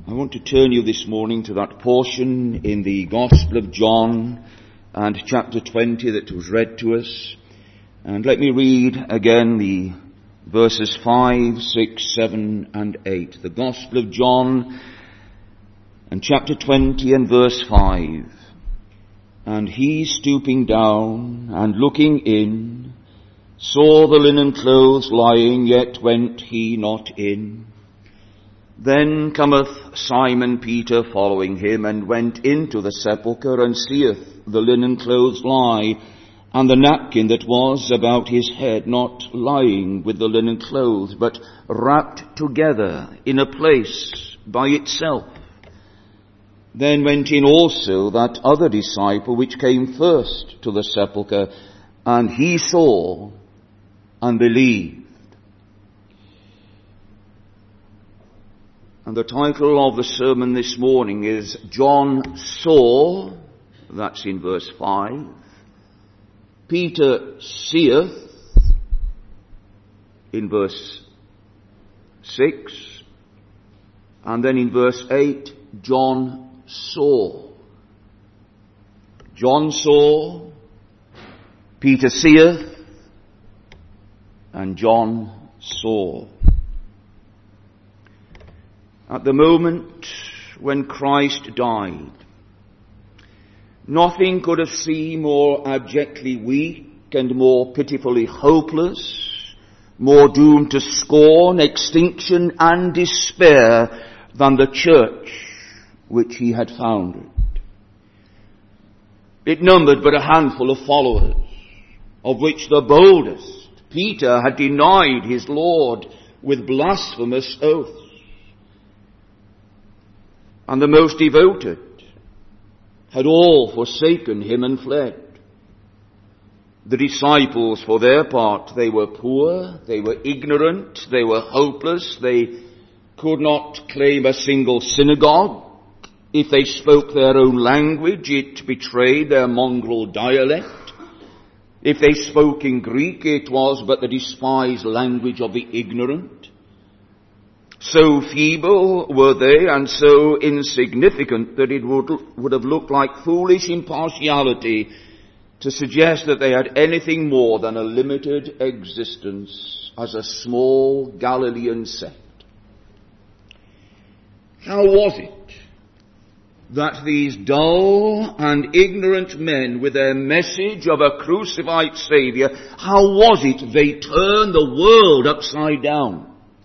I want to turn you this morning to that portion in the Gospel of John and chapter 20 that was read to us. And let me read again the verses 5, 6, 7 and 8. The Gospel of John and chapter 20 and verse 5. And he, stooping down and looking in, saw the linen clothes lying, yet went he not in. Then cometh Simon Peter following him, and went into the sepulchre, and seeth the linen clothes lie, and the napkin that was about his head, not lying with the linen clothes, but wrapped together in a place by itself. Then went in also that other disciple which came first to the sepulchre, and he saw and believed. And the title of the sermon this morning is John Saw, that's in verse 5. Peter seeth, in verse 6. And then in verse 8, John saw. John saw, Peter seeth, and John saw. At the moment when Christ died, nothing could have seemed more abjectly weak and more pitifully hopeless, more doomed to scorn, extinction and despair than the church which he had founded. It numbered but a handful of followers, of which the boldest, Peter, had denied his Lord with blasphemous oaths. And the most devoted had all forsaken him and fled. The disciples, for their part, they were poor, they were ignorant, they were hopeless, they could not claim a single synagogue. If they spoke their own language, it betrayed their mongrel dialect. If they spoke in Greek, it was but the despised language of the ignorant. So feeble were they and so insignificant that it would have looked like foolish impartiality to suggest that they had anything more than a limited existence as a small Galilean sect. How was it that these dull and ignorant men, with their message of a crucified Saviour, how was it they turned the world upside down?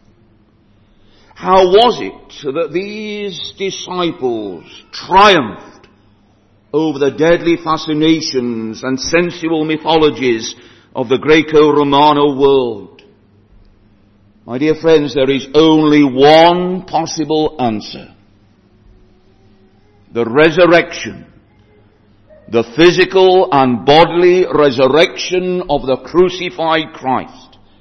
How was it that these disciples triumphed over the deadly fascinations and sensual mythologies of the Greco-Romano world? My dear friends, there is only one possible answer. The resurrection, the physical and bodily resurrection of the crucified Christ.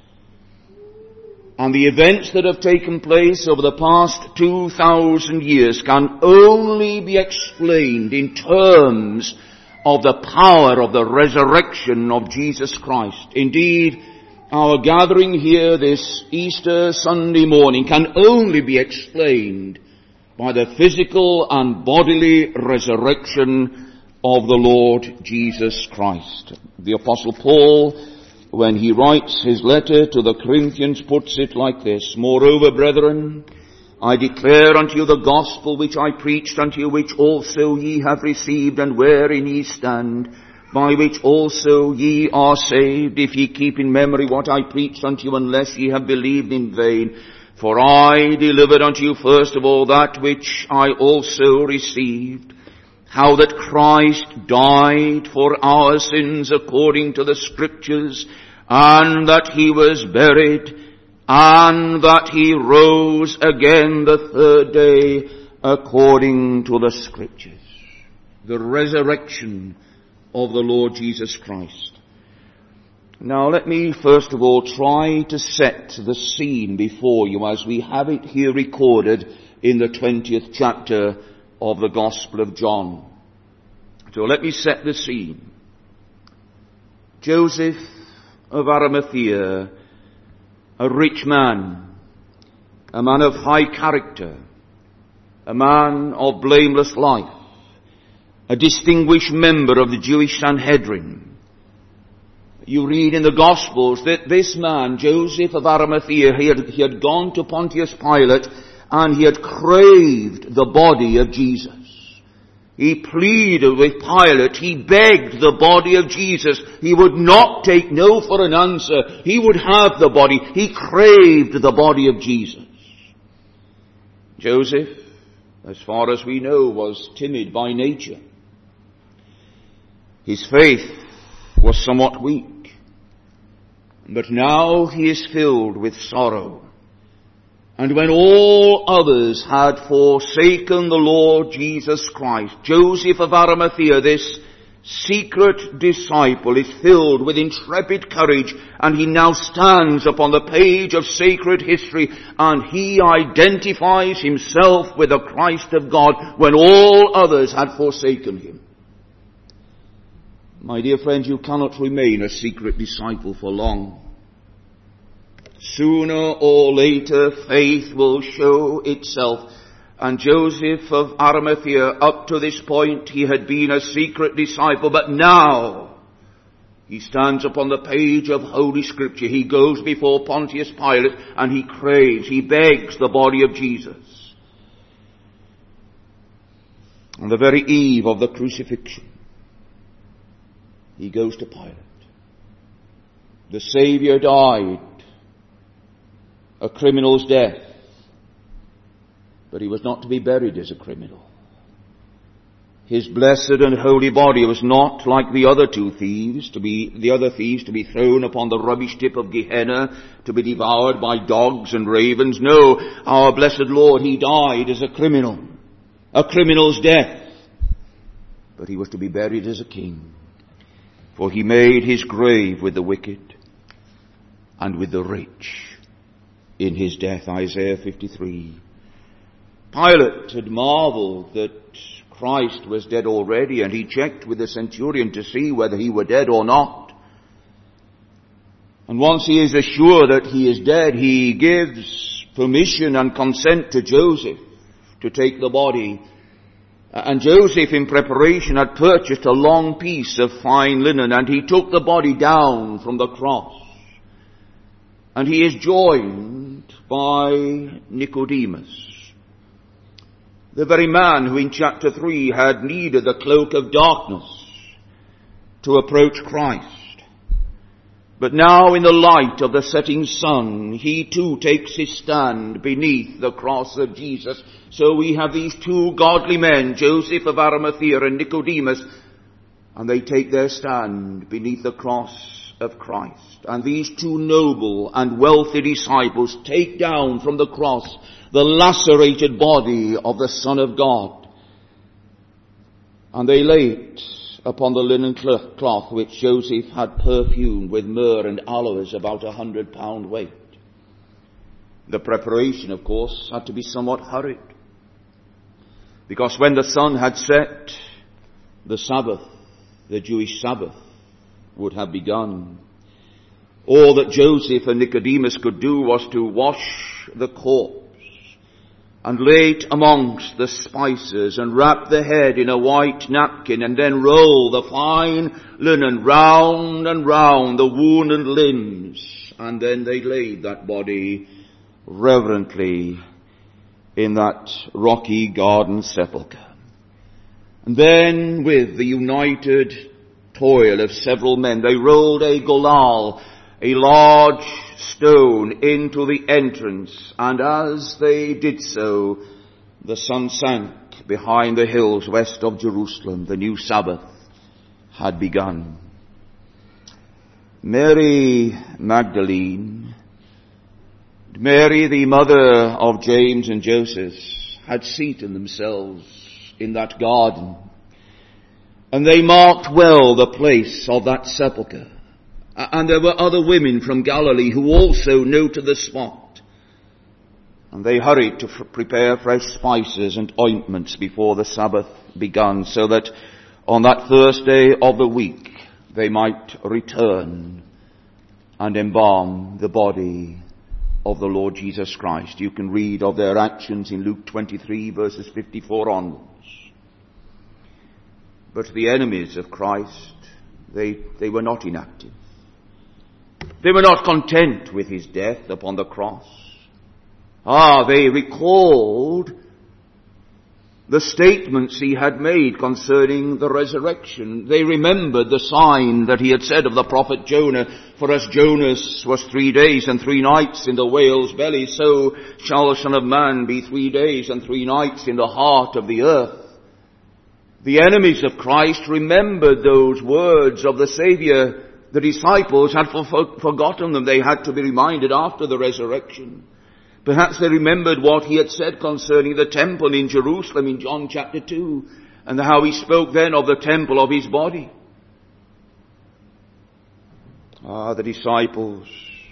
And the events that have taken place over the past 2,000 years can only be explained in terms of the power of the resurrection of Jesus Christ. Indeed, our gathering here this Easter Sunday morning can only be explained by the physical and bodily resurrection of the Lord Jesus Christ. The Apostle Paul, when he writes his letter to the Corinthians, puts it like this: Moreover, brethren, I declare unto you the gospel which I preached unto you, which also ye have received, and wherein ye stand, by which also ye are saved, if ye keep in memory what I preached unto you, unless ye have believed in vain. For I delivered unto you first of all that which I also received, how that Christ died for our sins according to the Scriptures, and that he was buried, and that he rose again the third day according to the Scriptures. The resurrection of the Lord Jesus Christ. Now let me first of all try to set the scene before you as we have it here recorded in the 20th chapter of the Gospel of John. So let me set the scene. Joseph of Arimathea, a rich man, a man of high character, a man of blameless life, a distinguished member of the Jewish Sanhedrin. You read in the Gospels that this man, Joseph of Arimathea, he had gone to Pontius Pilate and he had craved the body of Jesus. He pleaded with Pilate. He begged the body of Jesus. He would not take no for an answer. He would have the body. He craved the body of Jesus. Joseph, as far as we know, was timid by nature. His faith was somewhat weak. But now he is filled with sorrow. And when all others had forsaken the Lord Jesus Christ, Joseph of Arimathea, this secret disciple, is filled with intrepid courage, and he now stands upon the page of sacred history, and he identifies himself with the Christ of God when all others had forsaken him. My dear friends, you cannot remain a secret disciple for long. Sooner or later, faith will show itself. And Joseph of Arimathea, up to this point, he had been a secret disciple, but now he stands upon the page of Holy Scripture. He goes before Pontius Pilate and he craves, he begs the body of Jesus. On the very eve of the crucifixion, he goes to Pilate. The Savior died a criminal's death, but he was not to be buried as a criminal. His blessed and holy body was not like the other thieves to be thrown upon the rubbish tip of Gehenna, to be devoured by dogs and ravens. No, our blessed Lord, he died as a criminal's death, but he was to be buried as a king. For he made his grave with the wicked and with the rich in his death. Isaiah 53. Pilate had marveled that Christ was dead already, and he checked with the centurion to see whether he were dead or not. And once he is assured that he is dead, he gives permission and consent to Joseph to take the body. And Joseph, in preparation, had purchased a long piece of fine linen, and he took the body down from the cross. And he is joined by Nicodemus, the very man who in chapter 3 had needed the cloak of darkness to approach Christ. But now in the light of the setting sun, he too takes his stand beneath the cross of Jesus. So we have these two godly men, Joseph of Arimathea and Nicodemus, and they take their stand beneath the cross of Christ. And these two noble and wealthy disciples take down from the cross the lacerated body of the Son of God, and they lay it upon the linen cloth which Joseph had perfumed with myrrh and aloes, about 100 pound weight. The preparation, of course, had to be somewhat hurried, because when the sun had set, the Sabbath, the Jewish Sabbath, would have begun. All that Joseph and Nicodemus could do was to wash the corpse and lay it amongst the spices and wrap the head in a white napkin and then roll the fine linen round and round the wounded limbs. And then they laid that body reverently in that rocky garden sepulchre. And then with the united toil of several men, they rolled a golal, a large stone, into the entrance, and as they did so, the sun sank behind the hills west of Jerusalem. The new Sabbath had begun. Mary Magdalene, Mary the mother of James and Joseph, had seated themselves in that garden, and they marked well the place of that sepulchre. And there were other women from Galilee who also noted the spot. And they hurried to prepare fresh spices and ointments before the Sabbath began, so that on that first day of the week they might return and embalm the body of the Lord Jesus Christ. You can read of their actions in Luke 23 verses 54 onwards. But the enemies of Christ, they were not inactive. They were not content with his death upon the cross. They recalled the statements he had made concerning the resurrection. They remembered the sign that he had said of the prophet Jonah, for as Jonas was 3 days and 3 nights in the whale's belly, so shall the Son of Man be 3 days and 3 nights in the heart of the earth. The enemies of Christ remembered those words of the Savior. The disciples had forgotten them. They had to be reminded after the resurrection. Perhaps they remembered what he had said concerning the temple in Jerusalem in John chapter 2, and how he spoke then of the temple of his body. The disciples,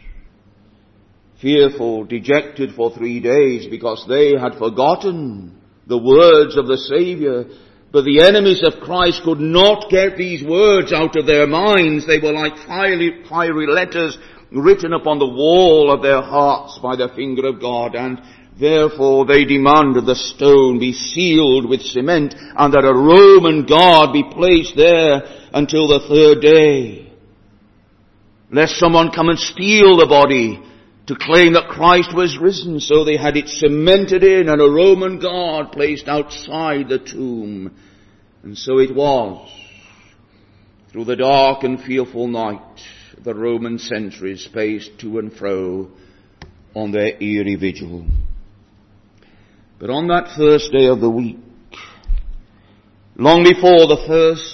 fearful, dejected for 3 days because they had forgotten the words of the Savior. But the enemies of Christ could not get these words out of their minds. They were like fiery letters written upon the wall of their hearts by the finger of God, and therefore they demanded the stone be sealed with cement, and that a Roman guard be placed there until the 3rd day, lest someone come and steal the body to claim that Christ was risen. So they had it cemented in, and a Roman guard placed outside the tomb. And so it was, through the dark and fearful night, the Roman sentries paced to and fro on their eerie vigil. But on that first day of the week, long before the first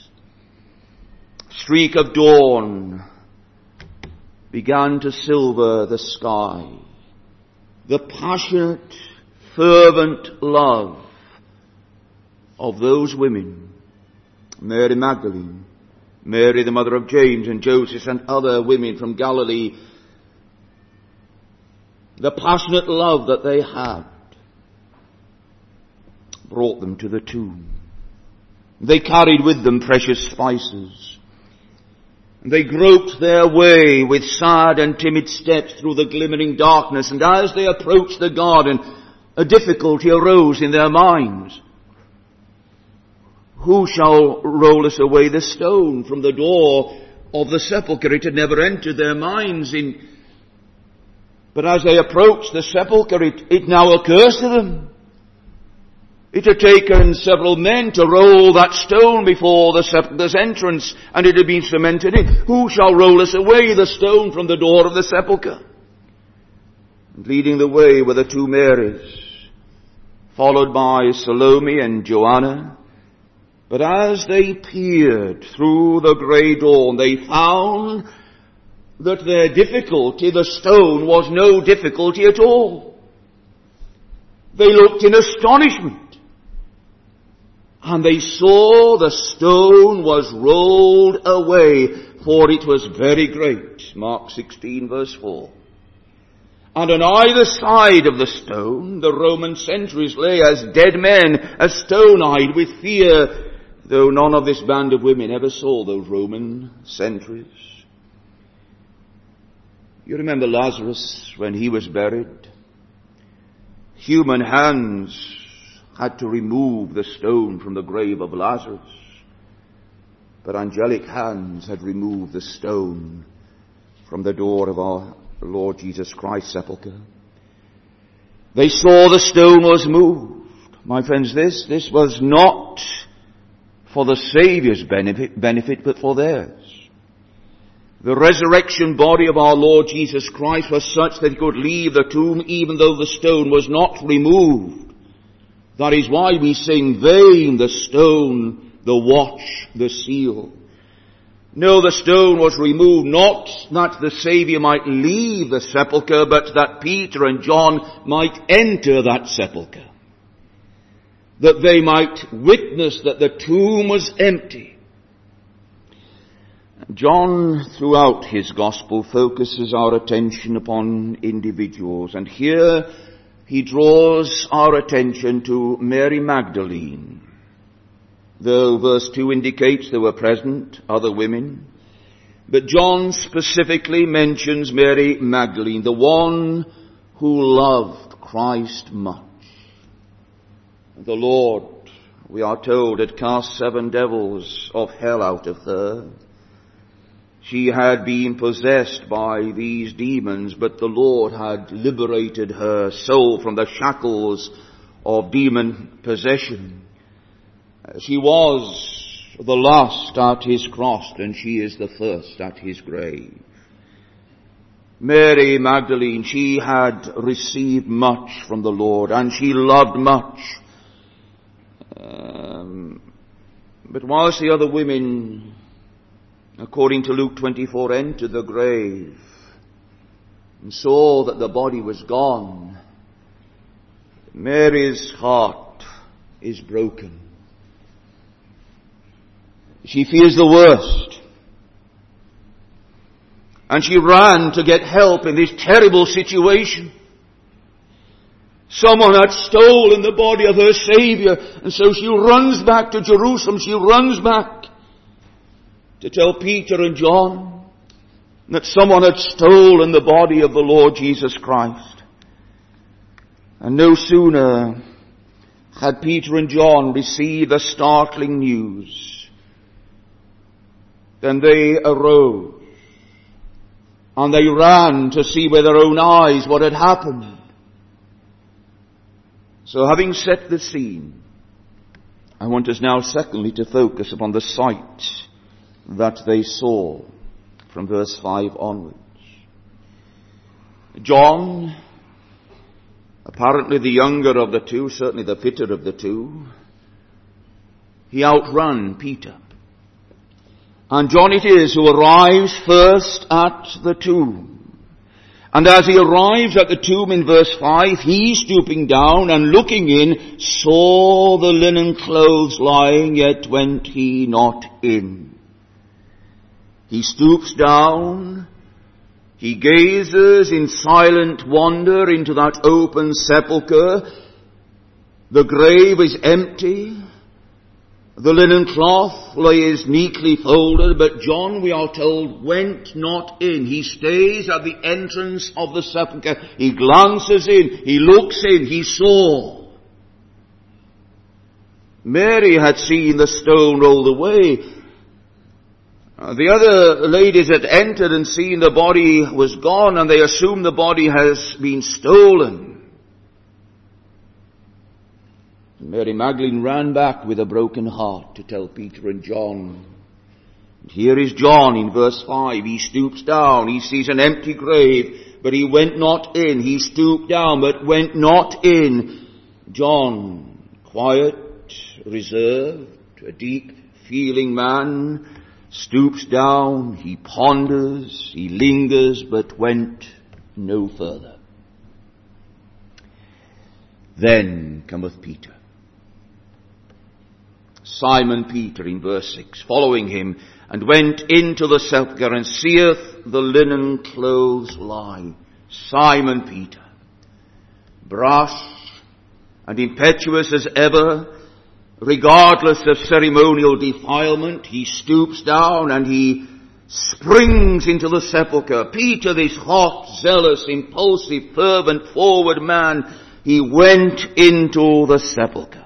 streak of dawn began to silver the sky, the passionate, fervent love of those women, Mary Magdalene, Mary the mother of James and Joseph, and other women from Galilee, the passionate love that they had brought them to the tomb. They carried with them precious spices. They groped their way with sad and timid steps through the glimmering darkness, and as they approached the garden, a difficulty arose in their minds. Who shall roll us away the stone from the door of the sepulchre? It had never entered their minds. But as they approached the sepulchre, it now occurs to them. It had taken several men to roll that stone before the sepulchre's entrance, and it had been cemented in. Who shall roll us away the stone from the door of the sepulchre? And leading the way were the 2 Marys, followed by Salome and Joanna. But as they peered through the grey dawn, they found that their difficulty, the stone, was no difficulty at all. They looked in astonishment, and they saw the stone was rolled away, for it was very great. Mark 16 verse 4. And on either side of the stone, the Roman sentries lay as dead men, as stone-eyed with fear, though none of this band of women ever saw those Roman sentries. You remember Lazarus when he was buried? Human hands had to remove the stone from the grave of Lazarus, but angelic hands had removed the stone from the door of our Lord Jesus Christ's sepulchre. They saw the stone was moved. My friends, this was not for the Saviour's benefit, but for theirs. The resurrection body of our Lord Jesus Christ was such that he could leave the tomb even though the stone was not removed. That is why we sing, vain the stone, the watch, the seal. No, the stone was removed not that the Saviour might leave the sepulchre, but that Peter and John might enter that sepulchre, that they might witness that the tomb was empty. John, throughout his gospel, focuses our attention upon individuals, and here he draws our attention to Mary Magdalene. Though verse 2 indicates there were present other women, But John specifically mentions Mary Magdalene, the one who loved Christ much. The Lord, we are told, had cast 7 devils of hell out of her. She had been possessed by these demons, but the Lord had liberated her soul from the shackles of demon possession. She was the last at his cross, and she is the first at his grave. Mary Magdalene, she had received much from the Lord, and she loved much. But whilst the other women, according to Luke 24, entered the grave and saw that the body was gone, Mary's heart is broken. She fears the worst. And she ran to get help in this terrible situation. Someone had stolen the body of her Savior, and so she runs back to Jerusalem. She runs back to tell Peter and John that someone had stolen the body of the Lord Jesus Christ. And no sooner had Peter and John received the startling news than they arose and they ran to see with their own eyes what had happened. So having set the scene, I want us now secondly to focus upon the sight that they saw from verse 5 onwards. John, apparently the younger of the two, certainly the fitter of the two, he outran Peter. And John it is who arrives first at the tomb. And as he arrives at the tomb in verse 5, he, stooping down and looking in, saw the linen clothes lying, yet went he not in. He stoops down, he gazes in silent wonder into that open sepulchre. The grave is empty. The linen cloth lays neatly folded, but John, we are told, went not in. He stays at the entrance of the sepulchre. He glances in, he looks in, he saw. Mary had seen the stone rolled away. The other ladies had entered and seen the body was gone, and they assumed the body has been stolen. Mary Magdalene ran back with a broken heart to tell Peter and John. And here is John in verse 5. He stoops down. He sees an empty grave, but he went not in. He stooped down, but went not in. John, quiet, reserved, a deep-feeling man, stoops down. He ponders. He lingers, but went no further. Then cometh Peter. Simon Peter in verse 6, following him, and went into the sepulchre, and seeth the linen clothes lie. Simon Peter, brash and impetuous as ever, regardless of ceremonial defilement, he stoops down and he springs into the sepulchre. Peter, this hot, zealous, impulsive, fervent, forward man, he went into the sepulchre.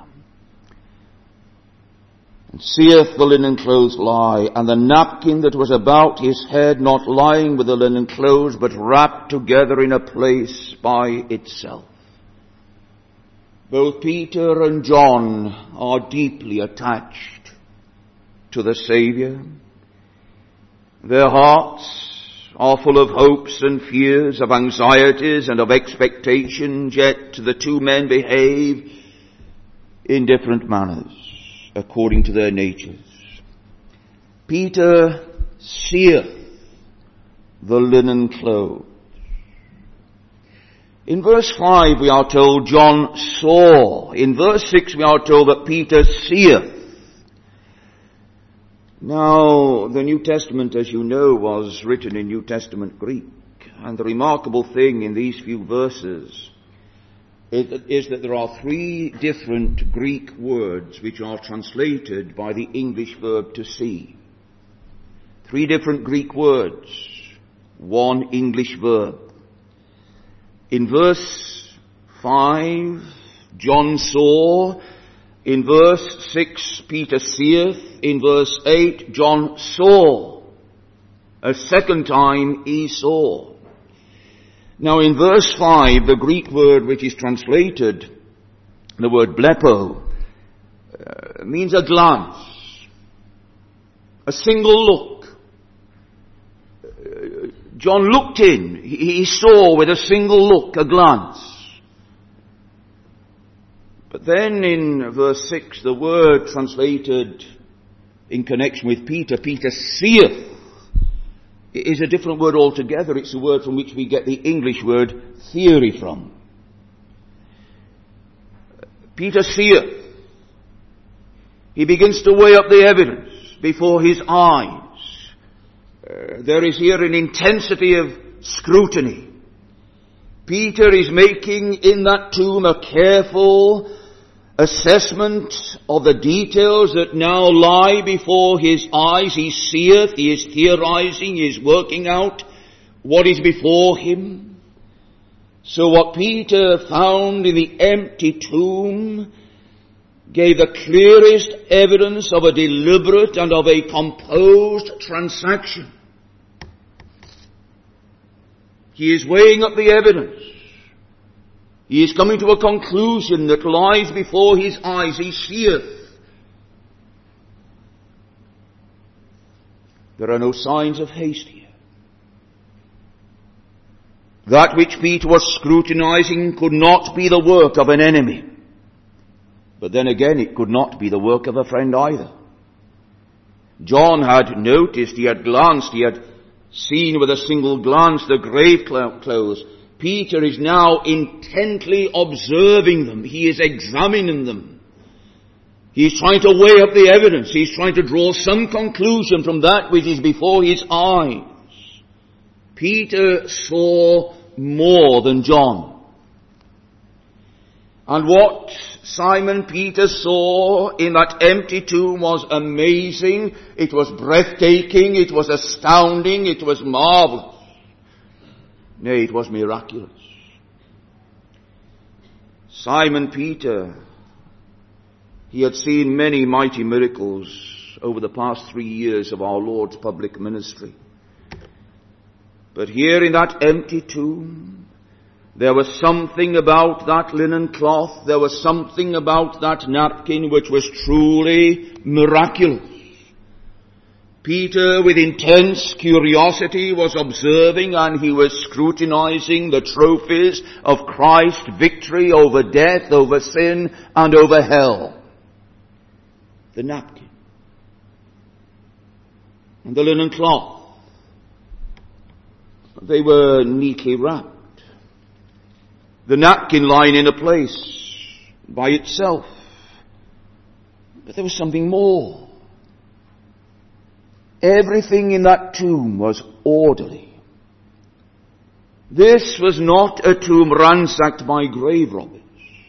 And seeth the linen clothes lie, and the napkin that was about his head not lying with the linen clothes, but wrapped together in a place by itself. Both Peter and John are deeply attached to the Saviour. Their hearts are full of hopes and fears, of anxieties and of expectations, yet the two men behave in different manners according to their natures. Peter seeth the linen clothes. In verse 5 we are told John saw. In verse 6 we are told that Peter seeth. Now, the New Testament, as you know, was written in New Testament Greek. And the remarkable thing in these few verses is that there are 3 different Greek words which are translated by the English verb to see. Three different Greek words, one English verb. In verse 5, John saw. In verse 6, Peter seeth. In verse 8, John saw. A second time he saw. Now in verse 5, the Greek word which is translated, the word blepo, means a glance. A single look. John looked in. He saw with a single look, a glance. But then in verse 6, the word translated in connection with Peter, Peter seeth, is a different word altogether. It's the word from which we get the English word theory from. Peter seeth. He begins to weigh up the evidence before his eyes. There is here an intensity of scrutiny. Peter is making in that tomb a careful assessment of the details that now lie before his eyes. He seeth, he is theorizing, he is working out what is before him. So what Peter found in the empty tomb gave the clearest evidence of a deliberate and of a composed transaction. He is weighing up the evidence. He is coming to a conclusion that lies before his eyes. He seeth. There are no signs of haste here. That which Peter was scrutinizing could not be the work of an enemy. But then again, it could not be the work of a friend either. John had noticed, he had glanced, he had seen with a single glance the grave clothes. Peter is now intently observing them. He is examining them. He is trying to weigh up the evidence. He is trying to draw some conclusion from that which is before his eyes. Peter saw more than John. And what Simon Peter saw in that empty tomb was amazing. It was breathtaking. It was astounding. It was marvelous. Nay, it was miraculous. Simon Peter, he had seen many mighty miracles over the past 3 years of our Lord's public ministry. But here in that empty tomb, there was something about that linen cloth, there was something about that napkin which was truly miraculous. Peter, with intense curiosity, was observing and he was scrutinizing the trophies of Christ's victory over death, over sin, and over hell. The napkin and the linen cloth. They were neatly wrapped. The napkin lying in a place by itself. But there was something more. Everything in that tomb was orderly. This was not a tomb ransacked by grave robbers.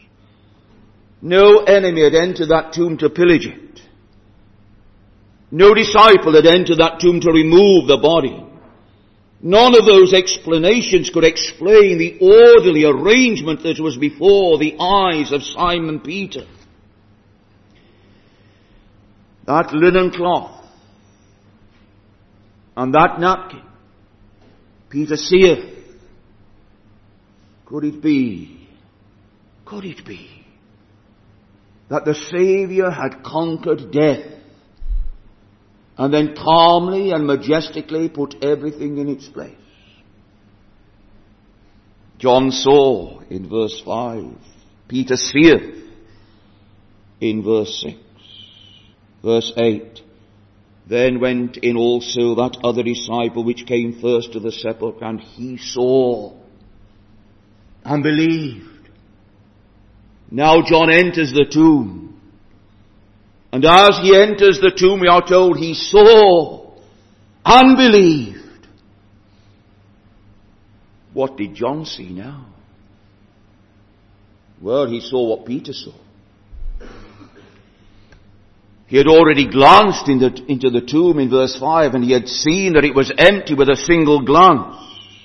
No enemy had entered that tomb to pillage it. No disciple had entered that tomb to remove the body. None of those explanations could explain the orderly arrangement that was before the eyes of Simon Peter. That linen cloth and that napkin, Peter seeth. Could it be that the Saviour had conquered death and then calmly and majestically put everything in its place? John saw in verse 5. Peter seeth in verse 6. Verse 8. Then went in also that other disciple which came first to the sepulchre, and he saw and believed. Now John enters the tomb. And as he enters the tomb, we are told he saw and believed. What did John see now? Well, he saw what Peter saw. He had already glanced into the tomb in verse 5, and he had seen that it was empty with a single glance.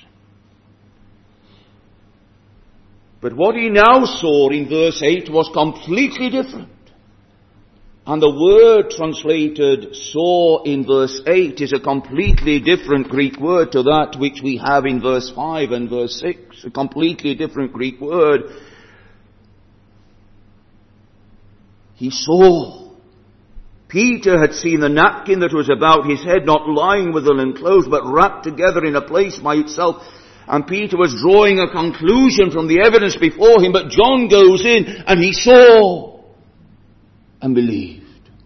But what he now saw in verse 8 was completely different. And the word translated saw in verse 8 is a completely different Greek word to that which we have in verse 5 and verse 6. A completely different Greek word. He saw. Peter had seen the napkin that was about his head, not lying with the linen clothes, but wrapped together in a place by itself. And Peter was drawing a conclusion from the evidence before him, but John goes in and he saw and believed.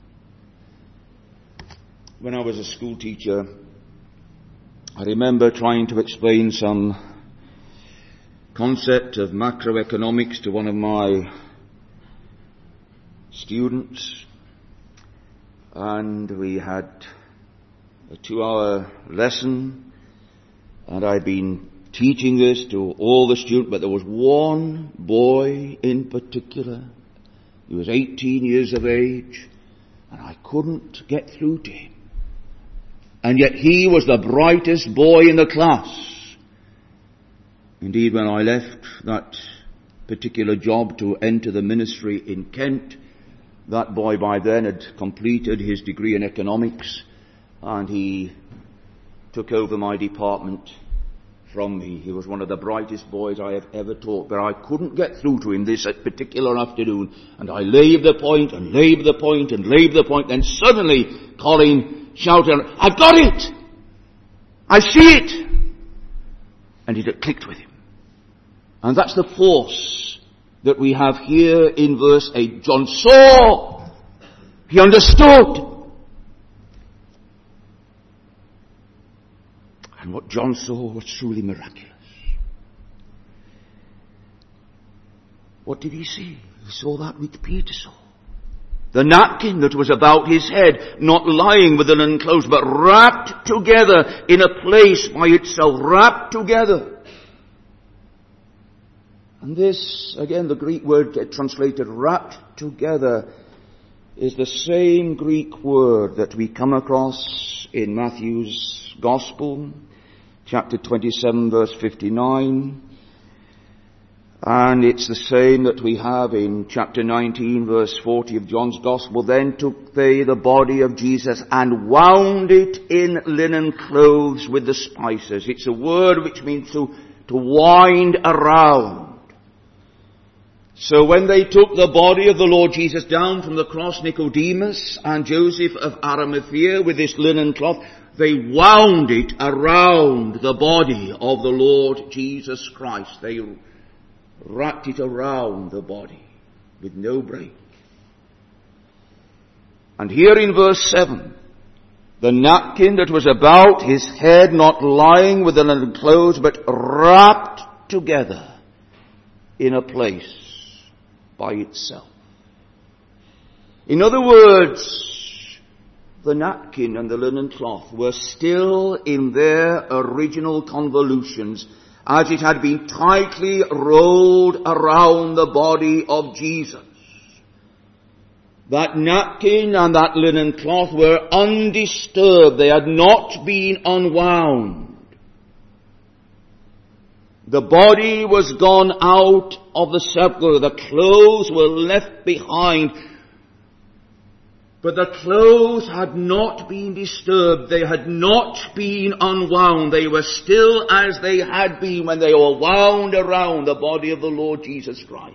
When I was a school teacher, I remember trying to explain some concept of macroeconomics to one of my students, and we had a 2-hour lesson, and I'd been teaching this to all the students, but there was one boy in particular. He was 18 years of age, and I couldn't get through to him. And yet he was the brightest boy in the class. Indeed, when I left that particular job to enter the ministry in Kent, that boy by then had completed his degree in economics, and he took over my department from me. He was one of the brightest boys I have ever taught, but I couldn't get through to him this particular afternoon. And I labored the point and labored the point and labored the point. Then suddenly Colin shouted, "I've got it! I see it!" And it had clicked with him. And that's the force that we have here in verse 8. John saw. He understood. And what John saw was truly miraculous. What did he see? He saw that which Peter saw. The napkin that was about his head, not lying with the linen clothes, but wrapped together in a place by itself, wrapped together. And this, again, the Greek word translated wrapped together, is the same Greek word that we come across in Matthew's Gospel, chapter 27, verse 59. And it's the same that we have in chapter 19, verse 40 of John's Gospel. Then took they the body of Jesus and wound it in linen clothes with the spices. It's a word which means to wind around. So when they took the body of the Lord Jesus down from the cross, Nicodemus and Joseph of Arimathea with this linen cloth, they wound it around the body of the Lord Jesus Christ. They wrapped it around the body with no break. And here in verse 7, the napkin that was about his head, not lying with the linen clothes, but wrapped together in a place by itself. In other words, the napkin and the linen cloth were still in their original convolutions, as it had been tightly rolled around the body of Jesus. That napkin and that linen cloth were undisturbed. They had not been unwound. The body was gone out of the sepulchre. The clothes were left behind. But the clothes had not been disturbed. They had not been unwound. They were still as they had been when they were wound around the body of the Lord Jesus Christ.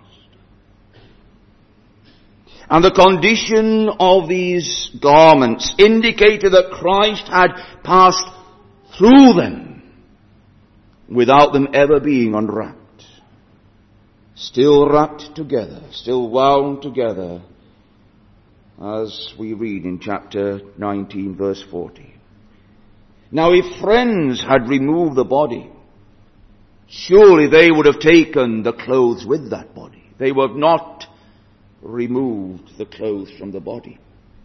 And the condition of these garments indicated that Christ had passed through them without them ever being unwrapped. Still wrapped together, still wound together, as we read in chapter 19, verse 40. Now, if friends had removed the body, surely they would have taken the clothes with that body. They would have not removed the clothes from the body.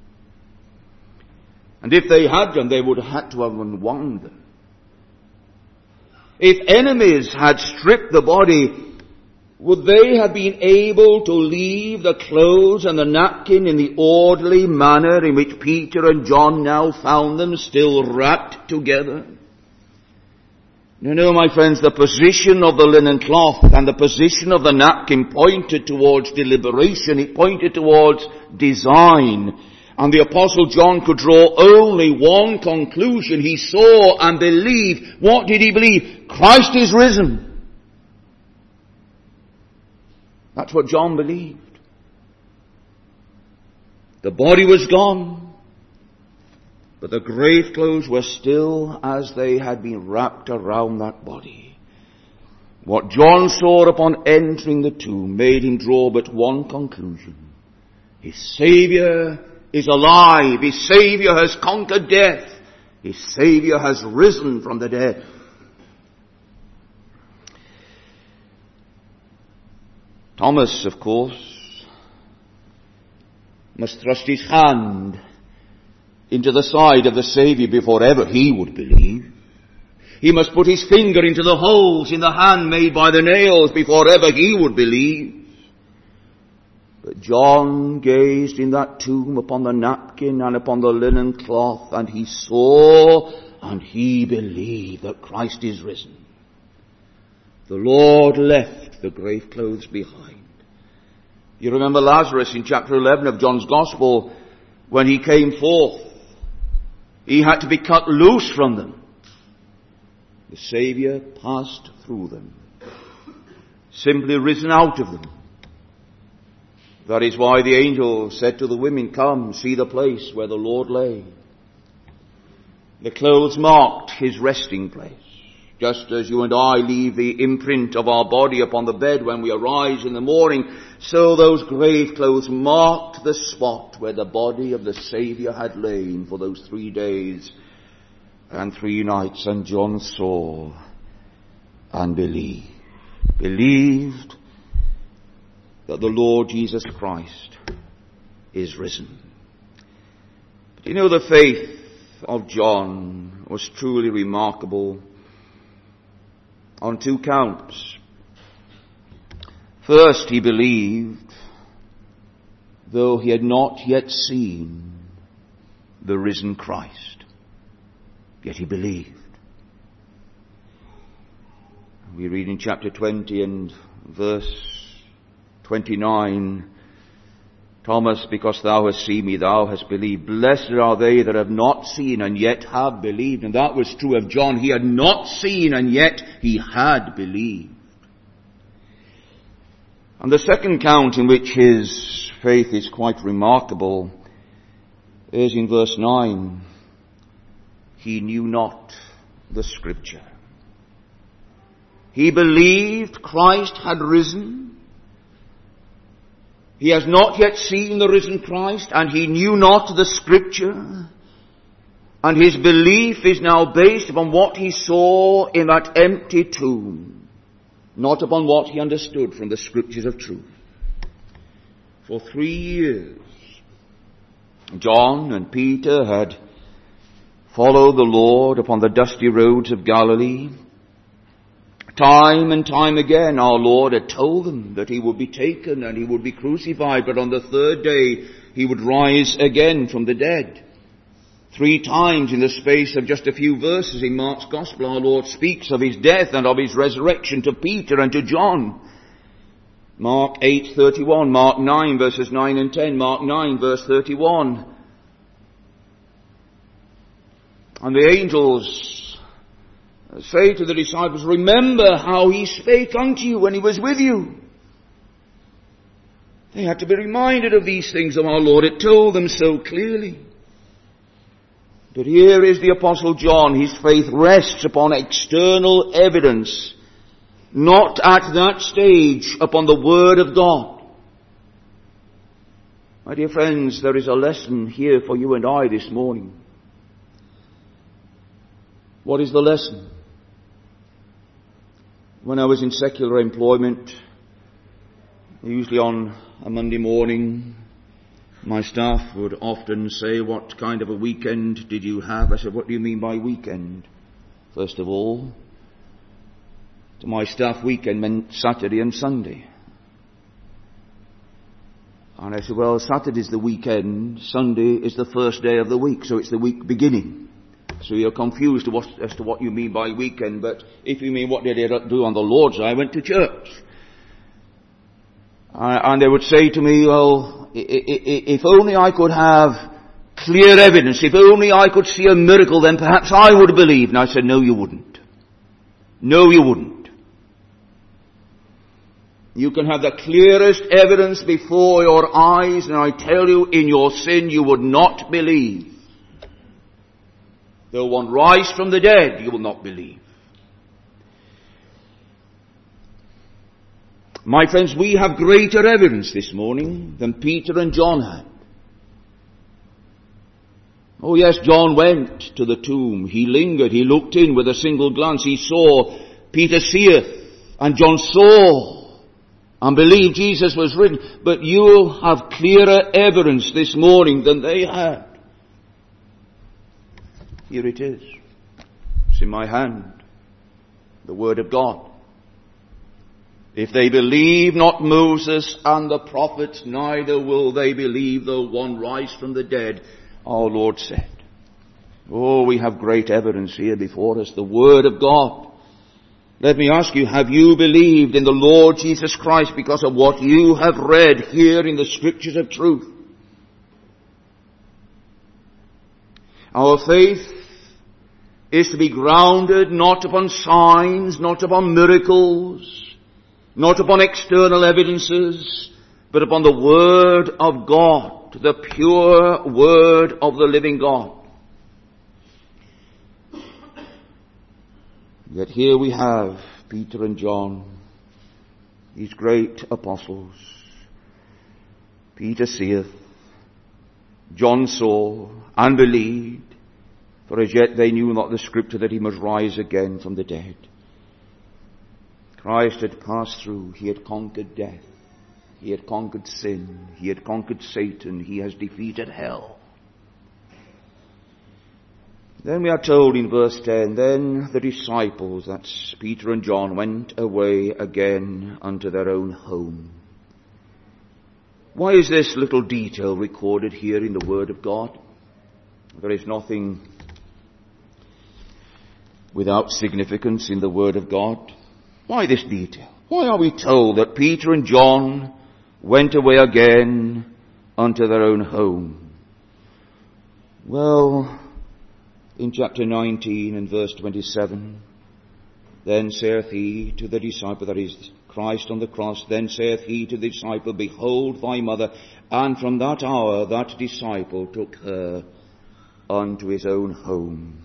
And if they had done, they would have had to have unwound them. If enemies had stripped the body, would they have been able to leave the clothes and the napkin in the orderly manner in which Peter and John now found them, still wrapped together? No, my friends, the position of the linen cloth and the position of the napkin pointed towards deliberation. It pointed towards design. And the Apostle John could draw only one conclusion. He saw and believed. What did he believe? Christ is risen. That's what John believed. The body was gone, but the grave clothes were still as they had been wrapped around that body. What John saw upon entering the tomb made him draw but one conclusion. His Saviour is alive. His Saviour has conquered death. His Saviour has risen from the dead. Thomas, of course, must thrust his hand into the side of the Saviour before ever he would believe. He must put his finger into the holes in the hand made by the nails before ever he would believe. But John gazed in that tomb upon the napkin and upon the linen cloth, and he saw and he believed that Christ is risen. The Lord left the grave clothes behind. You remember Lazarus in chapter 11 of John's Gospel, when he came forth, he had to be cut loose from them. The Saviour passed through them, simply risen out of them. That is why the angel said to the women, "Come, see the place where the Lord lay." The clothes marked his resting place. Just as you and I leave the imprint of our body upon the bed when we arise in the morning, so those grave clothes marked the spot where the body of the Saviour had lain for those 3 days and 3 nights. And John saw and believed that the Lord Jesus Christ is risen. But you know, the faith of John was truly remarkable on 2 counts. First, he believed, though he had not yet seen the risen Christ. Yet he believed. We read in chapter 20 and verse 29, "Thomas, because thou hast seen me, thou hast believed. Blessed are they that have not seen and yet have believed." And that was true of John. He had not seen and yet he had believed. And the second count in which his faith is quite remarkable is in verse 9. He knew not the Scripture. He believed Christ had risen. He has not yet seen the risen Christ, and he knew not the Scripture. And his belief is now based upon what he saw in that empty tomb, not upon what he understood from the Scriptures of truth. For 3 years, John and Peter had followed the Lord upon the dusty roads of Galilee. Time and time again our Lord had told them that he would be taken and he would be crucified, but on the 3rd day he would rise again from the dead. 3 times in the space of just a few verses in Mark's Gospel, our Lord speaks of his death and of his resurrection to Peter and to John. Mark 8:31, Mark 9 verses 9 and 10, Mark 9 verse 31. And the angels say to the disciples, "Remember how he spake unto you when he was with you." They had to be reminded of these things of our Lord. It told them so clearly. But here is the Apostle John. His faith rests upon external evidence, not at that stage upon the Word of God. My dear friends, there is a lesson here for you and I this morning. What is the lesson? When I was in secular employment, usually on a Monday morning, my staff would often say, "What kind of a weekend did you have?" I said, "What do you mean by weekend?" First of all, to my staff, weekend meant Saturday and Sunday. And I said, well, Saturday's the weekend, Sunday is the first day of the week, so it's the week beginning. So you're confused as to what you mean by weekend, but if you mean what did I do on the Lord's Day, I went to church. And they would say to me, well, if only I could have clear evidence, if only I could see a miracle, then perhaps I would believe. And I said, no, you wouldn't. No, you wouldn't. You can have the clearest evidence before your eyes, and I tell you, in your sin you would not believe. Though one rise from the dead, you will not believe. My friends, we have greater evidence this morning than Peter and John had. Oh yes, John went to the tomb. He lingered. He looked in with a single glance. He saw Peter seeth, and John saw and believed Jesus was risen. But you have clearer evidence this morning than they had. Here it is. It's in my hand. The Word of God. If they believe not Moses and the prophets, neither will they believe though one rise from the dead, our Lord said. Oh, we have great evidence here before us. The Word of God. Let me ask you, have you believed in the Lord Jesus Christ because of what you have read here in the Scriptures of truth? Our faith is to be grounded not upon signs, not upon miracles, not upon external evidences, but upon the Word of God, the pure Word of the living God. Yet here we have Peter and John, these great apostles. Peter seeth, John saw and believed, for as yet they knew not the Scripture that he must rise again from the dead. Christ had passed through. He had conquered death. He had conquered sin. He had conquered Satan. He has defeated hell. Then we are told in verse 10, then the disciples, that's Peter and John, went away again unto their own home. Why is this little detail recorded here in the Word of God? There is nothing without significance in the Word of God. Why this detail? Why are we told that Peter and John went away again unto their own home? Well, in chapter 19 and verse 27, then saith he to the disciple, that is Christ on the cross, then saith he to the disciple, behold thy mother. And from that hour that disciple took her unto his own home.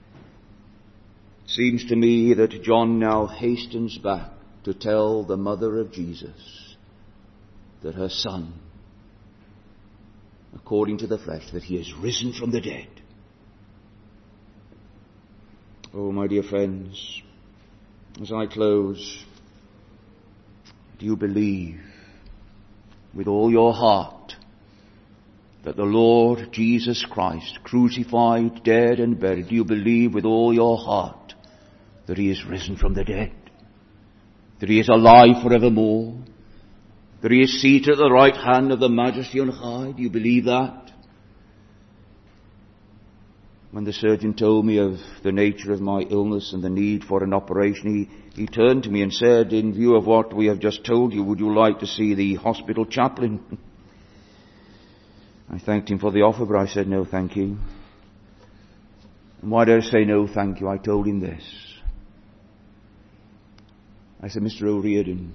Seems to me that John now hastens back to tell the mother of Jesus that her son, according to the flesh, that he is risen from the dead. Oh, my dear friends, as I close, do you believe with all your heart that the Lord Jesus Christ, crucified, dead and buried, do you believe with all your heart that he is risen from the dead? That he is alive forevermore? That he is seated at the right hand of the Majesty on high? Do you believe that? When the surgeon told me of the nature of my illness and the need for an operation, he turned to me and said, in view of what we have just told you, would you like to see the hospital chaplain? I thanked him for the offer, but I said, no, thank you. And why did I say no, thank you? I told him this. I said, Mr. O'Riordan,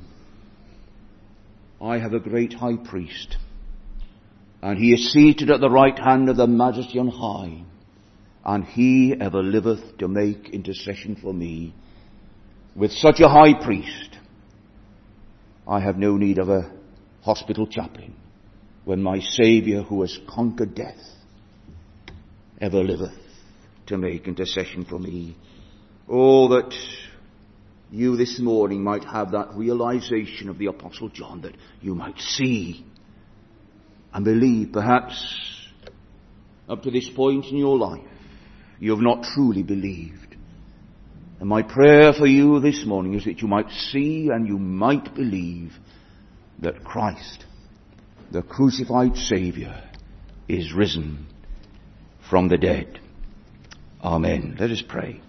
I have a great high priest, and he is seated at the right hand of the Majesty on high, and he ever liveth to make intercession for me. With such a high priest, I have no need of a hospital chaplain, when my Saviour, who has conquered death, ever liveth to make intercession for me. Oh, that you this morning might have that realization of the Apostle John, that you might see and believe. Perhaps up to this point in your life, you have not truly believed. And my prayer for you this morning is that you might see and you might believe that Christ the crucified Saviour is risen from the dead. Amen. Let us pray.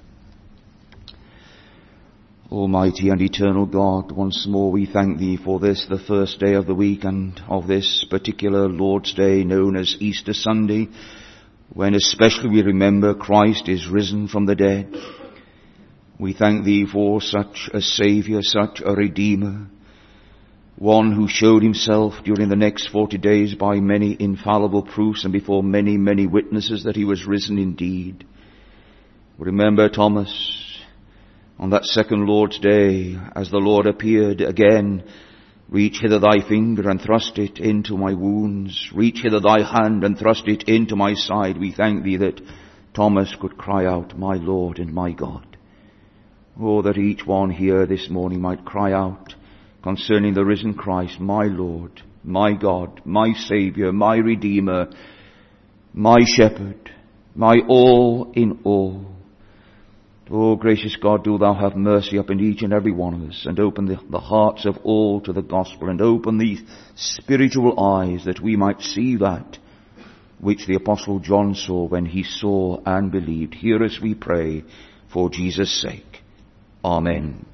Almighty and eternal God, once more we thank Thee for this, the first day of the week and of this particular Lord's Day known as Easter Sunday, when especially we remember Christ is risen from the dead. We thank Thee for such a Saviour, such a Redeemer, one who showed Himself during the next 40 days by many infallible proofs and before many, many witnesses that He was risen indeed. Remember Thomas on that second Lord's Day, as the Lord appeared again, reach hither thy finger and thrust it into my wounds. Reach hither thy hand and thrust it into my side. We thank Thee that Thomas could cry out, my Lord and my God. Oh, that each one here this morning might cry out concerning the risen Christ, my Lord, my God, my Saviour, my Redeemer, my Shepherd, my all in all. Oh, gracious God, do Thou have mercy upon each and every one of us, and open the hearts of all to the gospel, and open these spiritual eyes that we might see that which the Apostle John saw when he saw and believed. Hear us, we pray, for Jesus' sake. Amen.